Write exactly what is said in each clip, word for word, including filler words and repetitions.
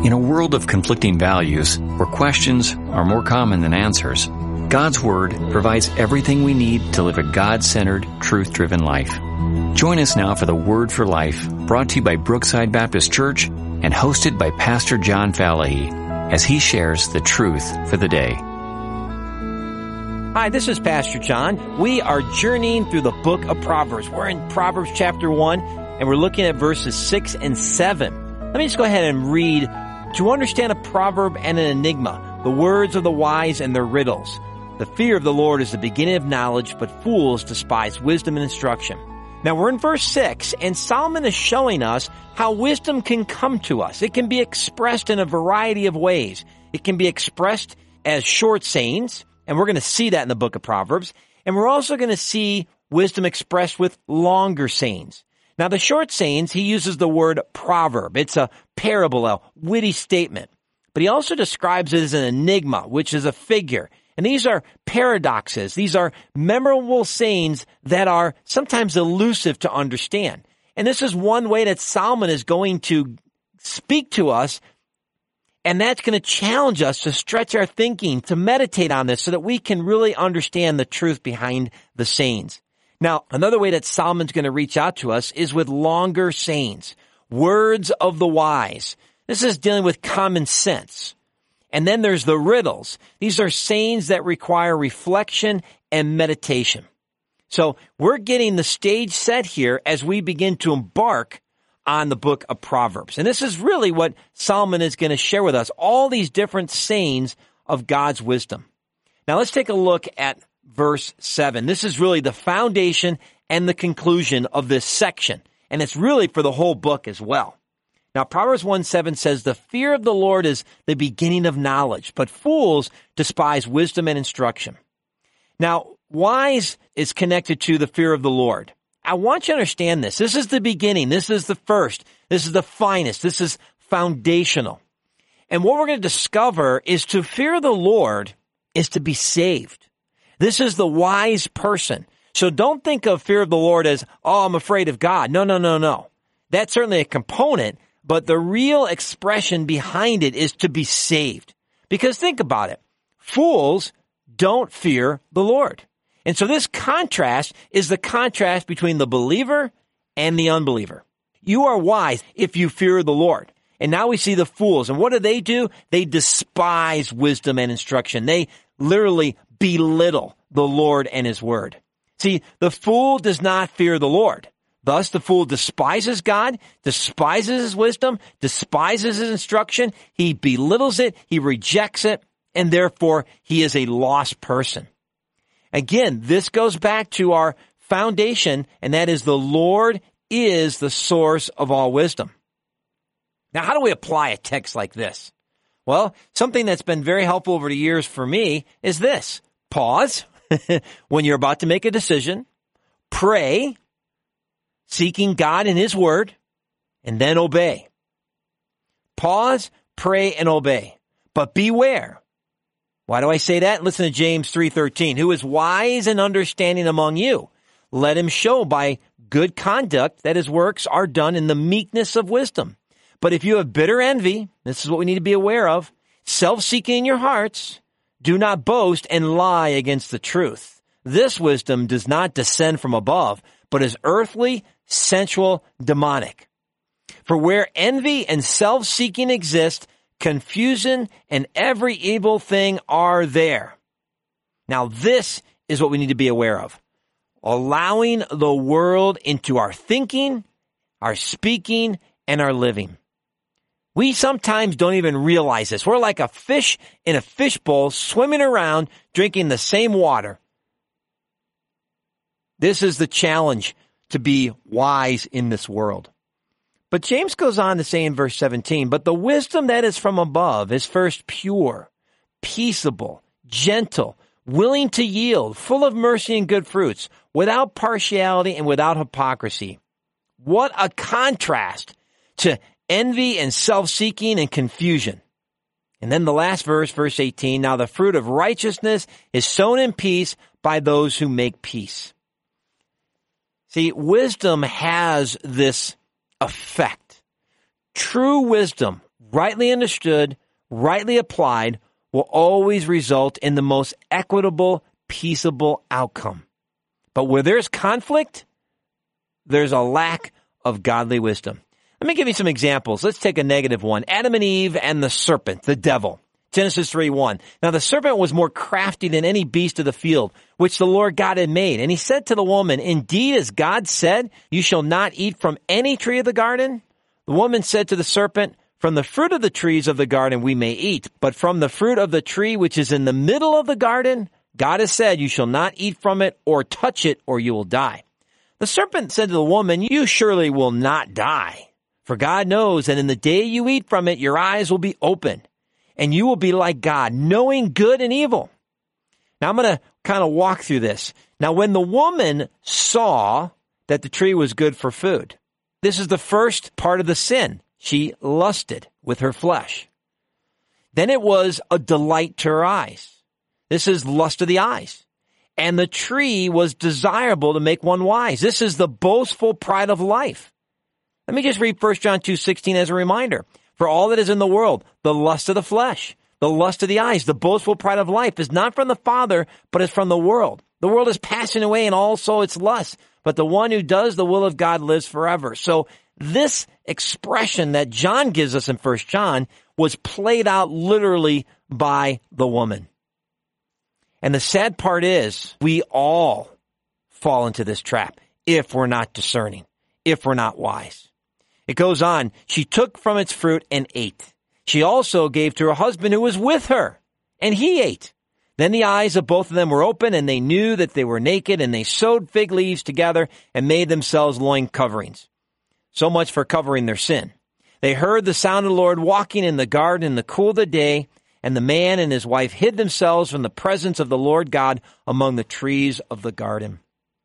In a world of conflicting values, where questions are more common than answers, God's Word provides everything we need to live a God-centered, truth-driven life. Join us now for the Word for Life, brought to you by Brookside Baptist Church and hosted by Pastor John Falahy, as he shares the truth for the day. Hi, this is Pastor John. We are journeying through the book of Proverbs. We're in Proverbs chapter one, and we're looking at verses six and seven. Let me just go ahead and read. To understand a proverb and an enigma, the words of the wise and their riddles. The fear of the Lord is the beginning of knowledge, but fools despise wisdom and instruction. Now we're in verse six, and Solomon is showing us how wisdom can come to us. It can be expressed in a variety of ways. It can be expressed as short sayings, and we're going to see that in the book of Proverbs. And we're also going to see wisdom expressed with longer sayings. Now, the short sayings, he uses the word proverb. It's a parable, a witty statement. But he also describes it as an enigma, which is a figure. And these are paradoxes. These are memorable sayings that are sometimes elusive to understand. And this is one way that Solomon is going to speak to us, and that's going to challenge us to stretch our thinking, to meditate on this so that we can really understand the truth behind the sayings. Now, another way that Solomon's going to reach out to us is with longer sayings, words of the wise. This is dealing with common sense. And then there's the riddles. These are sayings that require reflection and meditation. So we're getting the stage set here as we begin to embark on the book of Proverbs. And this is really what Solomon is going to share with us, all these different sayings of God's wisdom. Now let's take a look at verse seven. This is really the foundation and the conclusion of this section. And it's really for the whole book as well. Now, Proverbs one seven says, the fear of the Lord is the beginning of knowledge, but fools despise wisdom and instruction. Now, wise is connected to the fear of the Lord. I want you to understand this. This is the beginning. This is the first. This is the finest. This is foundational. And what we're going to discover is to fear the Lord is to be saved. This is the wise person. So don't think of fear of the Lord as, oh, I'm afraid of God. No, no, no, no. That's certainly a component, but the real expression behind it is to be saved. Because think about it. Fools don't fear the Lord. And so this contrast is the contrast between the believer and the unbeliever. You are wise if you fear the Lord. And now we see the fools. And what do they do? They despise wisdom and instruction. They literally belittle the Lord and his word. See, the fool does not fear the Lord. Thus, the fool despises God, despises his wisdom, despises his instruction. He belittles it, he rejects it, and therefore he is a lost person. Again, this goes back to our foundation, and that is the Lord is the source of all wisdom. Now, how do we apply a text like this? Well, something that's been very helpful over the years for me is this. Pause when you're about to make a decision, pray, seeking God and his word, and then obey. Pause, pray, and obey. But beware. Why do I say that? Listen to James three thirteen. Who is wise and understanding among you? Let him show by good conduct that his works are done in the meekness of wisdom. But if you have bitter envy, this is what we need to be aware of, self-seeking in your hearts, do not boast and lie against the truth. This wisdom does not descend from above, but is earthly, sensual, demonic. For where envy and self-seeking exist, confusion and every evil thing are there. Now this is what we need to be aware of. Allowing the world into our thinking, our speaking, and our living. We sometimes don't even realize this. We're like a fish in a fishbowl swimming around drinking the same water. This is the challenge to be wise in this world. But James goes on to say in verse seventeen, but the wisdom that is from above is first pure, peaceable, gentle, willing to yield, full of mercy and good fruits, without partiality and without hypocrisy. What a contrast to envy and self-seeking and confusion. And then the last verse, verse eighteen, now the fruit of righteousness is sown in peace by those who make peace. See, wisdom has this effect. True wisdom, rightly understood, rightly applied, will always result in the most equitable, peaceable outcome. But where there's conflict, there's a lack of godly wisdom. Let me give you some examples. Let's take a negative one. Adam and Eve and the serpent, the devil. Genesis three one. Now the serpent was more crafty than any beast of the field, which the Lord God had made. And he said to the woman, indeed, as God said, you shall not eat from any tree of the garden. The woman said to the serpent, from the fruit of the trees of the garden we may eat, but from the fruit of the tree which is in the middle of the garden, God has said, you shall not eat from it or touch it, or you will die. The serpent said to the woman, you surely will not die. For God knows that in the day you eat from it, your eyes will be opened, and you will be like God, knowing good and evil. Now I'm going to kind of walk through this. Now when the woman saw that the tree was good for food, this is the first part of the sin. She lusted with her flesh. Then it was a delight to her eyes. This is lust of the eyes. And the tree was desirable to make one wise. This is the boastful pride of life. Let me just read First John two sixteen as a reminder. For all that is in the world, the lust of the flesh, the lust of the eyes, the boastful pride of life is not from the Father, but is from the world. The world is passing away and also its lust, but the one who does the will of God lives forever. So this expression that John gives us in First John was played out literally by the woman. And the sad part is we all fall into this trap if we're not discerning, if we're not wise. It goes on, she took from its fruit and ate. She also gave to her husband who was with her, and he ate. Then the eyes of both of them were open, and they knew that they were naked, and they sewed fig leaves together and made themselves loin coverings. So much for covering their sin. They heard the sound of the Lord walking in the garden in the cool of the day, and the man and his wife hid themselves from the presence of the Lord God among the trees of the garden.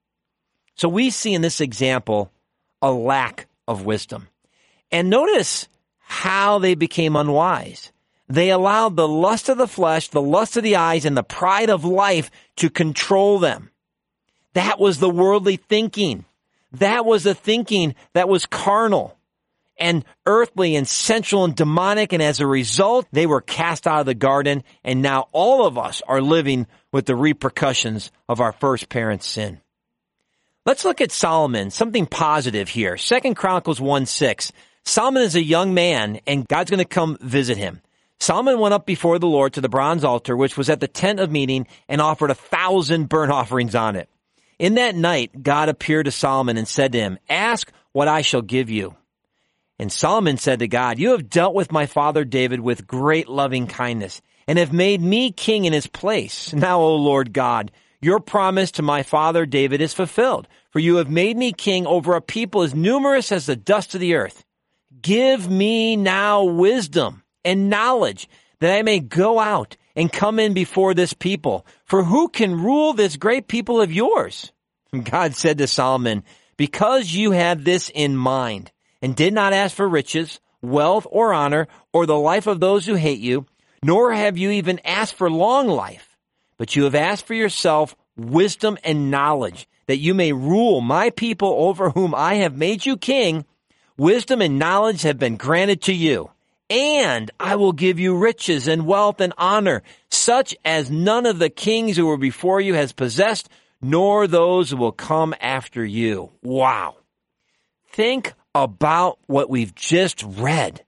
So we see in this example a lack of wisdom. And notice how they became unwise. They allowed the lust of the flesh, the lust of the eyes, and the pride of life to control them. That was the worldly thinking. That was the thinking that was carnal and earthly and sensual and demonic. And as a result, they were cast out of the garden. And now all of us are living with the repercussions of our first parents' sin. Let's look at Solomon, something positive here. Second Chronicles one six. Solomon is a young man, and God's going to come visit him. Solomon went up before the Lord to the bronze altar, which was at the tent of meeting, and offered a thousand burnt offerings on it. In that night, God appeared to Solomon and said to him, ask what I shall give you. And Solomon said to God, you have dealt with my father David with great loving kindness, and have made me king in his place. Now, O Lord God, your promise to my father David is fulfilled, for you have made me king over a people as numerous as the dust of the earth. Give me now wisdom and knowledge, that I may go out and come in before this people. For who can rule this great people of yours? And God said to Solomon, because you had this in mind, and did not ask for riches, wealth, or honor, or the life of those who hate you, nor have you even asked for long life, but you have asked for yourself wisdom and knowledge, that you may rule my people over whom I have made you king. Wisdom and knowledge have been granted to you. And I will give you riches and wealth and honor, such as none of the kings who were before you has possessed, nor those who will come after you. Wow. Think about what we've just read.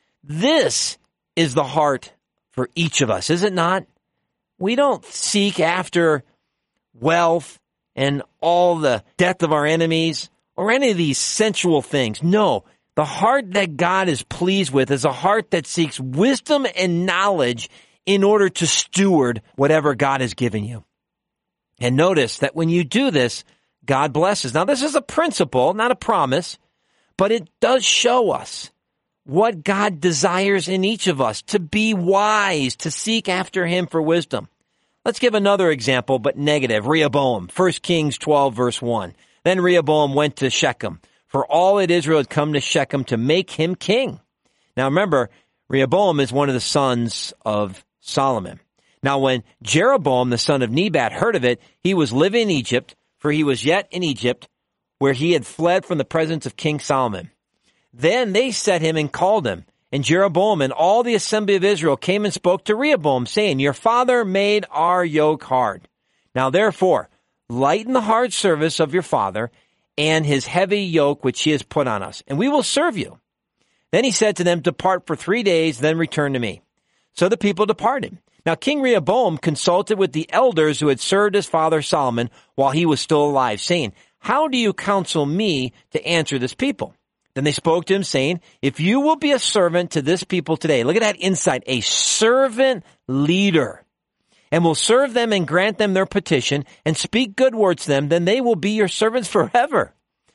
This is the heart for each of us, is it not? We don't seek after wealth and all the death of our enemies or any of these sensual things. No. The heart that God is pleased with is a heart that seeks wisdom and knowledge in order to steward whatever God has given you. And notice that when you do this, God blesses. Now, this is a principle, not a promise, but it does show us what God desires in each of us, to be wise, to seek after him for wisdom. Let's give another example, but negative. Rehoboam, First Kings twelve, verse one. Then Rehoboam went to Shechem, for all that Israel had come to Shechem to make him king. Now remember, Rehoboam is one of the sons of Solomon. Now when Jeroboam, the son of Nebat, heard of it, he was living in Egypt, for he was yet in Egypt, where he had fled from the presence of King Solomon. Then they set him and called him, And Jeroboam and all the assembly of Israel came and spoke to Rehoboam, saying, Your father made our yoke hard. Now therefore, lighten the hard service of your father and his heavy yoke which he has put on us, and we will serve you. Then he said to them, Depart for three days, then return to me. So the people departed. Now King Rehoboam consulted with the elders who had served his father Solomon while he was still alive, saying, How do you counsel me to answer this people? Then they spoke to him, saying, If you will be a servant to this people today, look at that insight, a servant leader, and will serve them and grant them their petition and speak good words to them, then they will be your servants forever.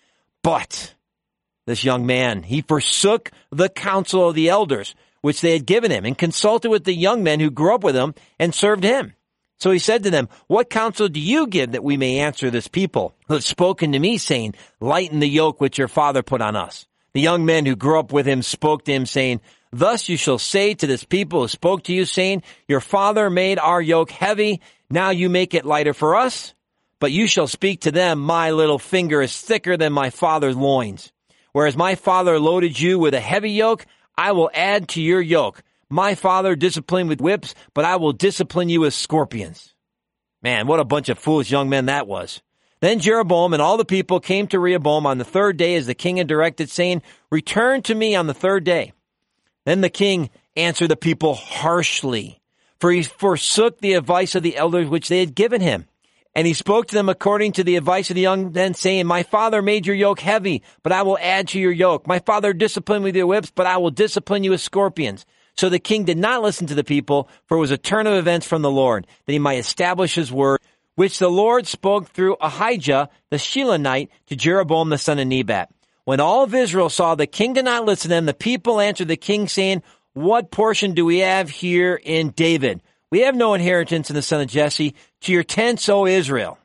But this young man, he forsook the counsel of the elders, which they had given him, and consulted with the young men who grew up with him and served him. So he said to them, What counsel do you give that we may answer this people who have spoken to me, saying, Lighten the yoke which your father put on us? The young men who grew up with him spoke to him, saying, Thus you shall say to this people who spoke to you, saying, Your father made our yoke heavy, now you make it lighter for us. But you shall speak to them, My little finger is thicker than my father's loins. Whereas my father loaded you with a heavy yoke, I will add to your yoke. My father disciplined with whips, but I will discipline you with scorpions. Man, what a bunch of foolish young men that was. Then Jeroboam and all the people came to Rehoboam on the third day as the king had directed, saying, Return to me on the third day. Then the king answered the people harshly, for he forsook the advice of the elders which they had given him. And he spoke to them according to the advice of the young men, saying, My father made your yoke heavy, but I will add to your yoke. My father disciplined with your whips, but I will discipline you with scorpions. So the king did not listen to the people, for it was a turn of events from the Lord, that he might establish his word, which the Lord spoke through Ahijah the Shilonite to Jeroboam the son of Nebat. When all of Israel saw the king did not listen to them, the people answered the king, saying, What portion do we have here in David? We have no inheritance in the son of Jesse. To your tents, O Israel.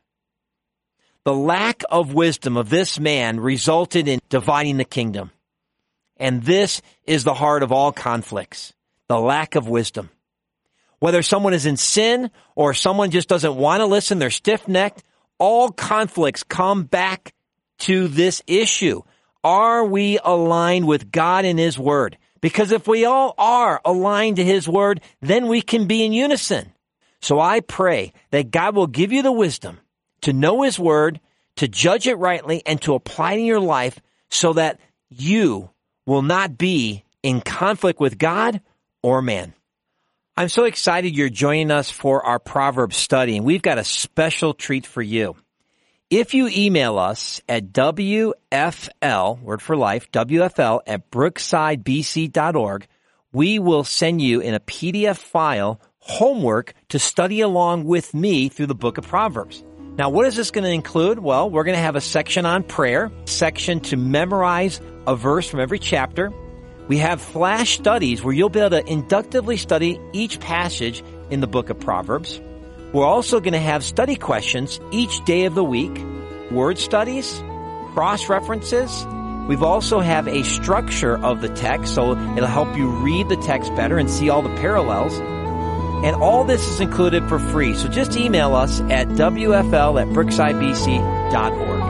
The lack of wisdom of this man resulted in dividing the kingdom. And this is the heart of all conflicts, the lack of wisdom. Whether someone is in sin or someone just doesn't want to listen, they're stiff-necked, all conflicts come back to this issue. Are we aligned with God and His Word? Because if we all are aligned to His Word, then we can be in unison. So I pray that God will give you the wisdom to know His Word, to judge it rightly, and to apply it in your life so that you will not be in conflict with God or man. I'm so excited you're joining us for our Proverbs study, and we've got a special treat for you. If you email us at W F L, word for life, W F L at brookside b c dot org, we will send you in a P D F file homework to study along with me through the book of Proverbs. Now, what is this going to include? Well, we're going to have a section on prayer, section to memorize a verse from every chapter. We have flash studies where you'll be able to inductively study each passage in the book of Proverbs. We're also going to have study questions each day of the week, word studies, cross-references. We've also have a structure of the text, so it'll help you read the text better and see all the parallels. And all this is included for free. So just email us at W F L at brookside b c dot org.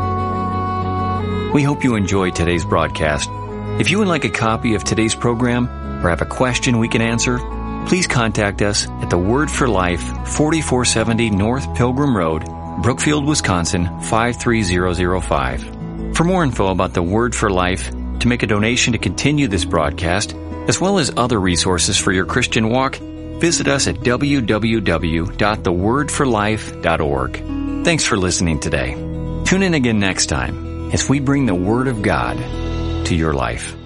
We hope you enjoyed today's broadcast. If you would like a copy of today's program or have a question we can answer, please contact us at the Word for Life, forty-four seventy North Pilgrim Road, Brookfield, Wisconsin, five three zero zero five. For more info about the Word for Life, to make a donation to continue this broadcast, as well as other resources for your Christian walk, visit us at w w w dot the word for life dot org. Thanks for listening today. Tune in again next time as we bring the Word of God to your life.